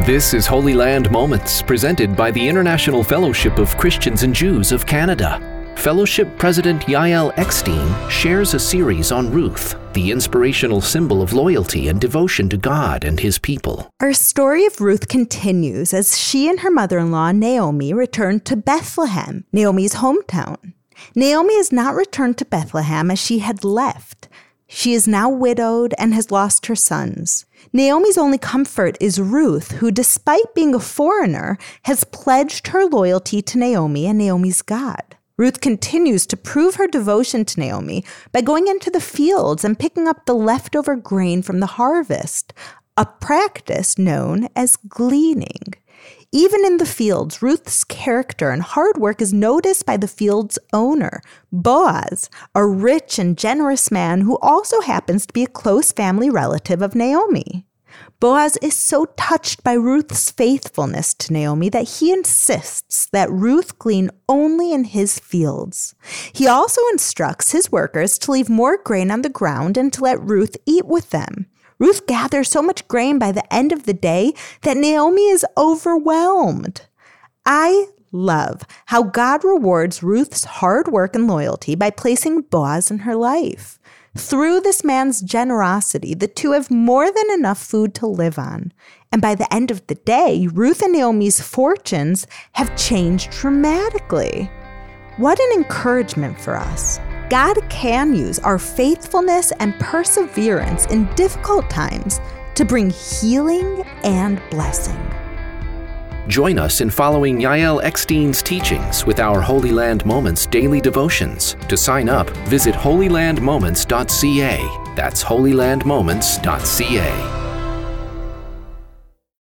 This is Holy Land Moments, presented by the International Fellowship of Christians and Jews of Canada. Fellowship President Yael Eckstein shares a series on Ruth, the inspirational symbol of loyalty and devotion to God and His people. Our story of Ruth continues as she and her mother-in-law, Naomi, return to Bethlehem, Naomi's hometown. Naomi has not returned to Bethlehem as she had left. She is now widowed and has lost her sons. Naomi's only comfort is Ruth, who, despite being a foreigner, has pledged her loyalty to Naomi and Naomi's God. Ruth continues to prove her devotion to Naomi by going into the fields and picking up the leftover grain from the harvest, a practice known as gleaning. Even in the fields, Ruth's character and hard work is noticed by the field's owner, Boaz, a rich and generous man who also happens to be a close family relative of Naomi. Boaz is so touched by Ruth's faithfulness to Naomi that he insists that Ruth glean only in his fields. He also instructs his workers to leave more grain on the ground and to let Ruth eat with them. Ruth gathers so much grain by the end of the day that Naomi is overwhelmed. I love how God rewards Ruth's hard work and loyalty by placing Boaz in her life. Through this man's generosity, the two have more than enough food to live on. And by the end of the day, Ruth and Naomi's fortunes have changed dramatically. What an encouragement for us. God can use our faithfulness and perseverance in difficult times to bring healing and blessing. Join us in following Yael Eckstein's teachings with our Holy Land Moments daily devotions. To sign up, visit holylandmoments.ca. That's holylandmoments.ca.